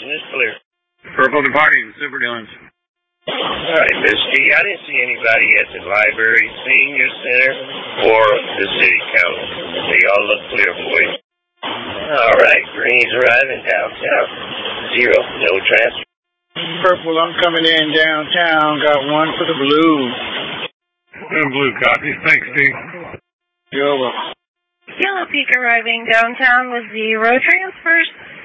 Houston is clear. Purple departing, Super Dillons. All right, Miss G, I didn't see anybody at the library, senior center, or the city council. They all look clear for you. All right, Green's arriving downtown. 0, no transfer. Purple, I'm coming in downtown. Got 1 for the blue. Blue copy. Thanks, Steve. You're welcome. Yellow Peak arriving downtown with 0 transfers.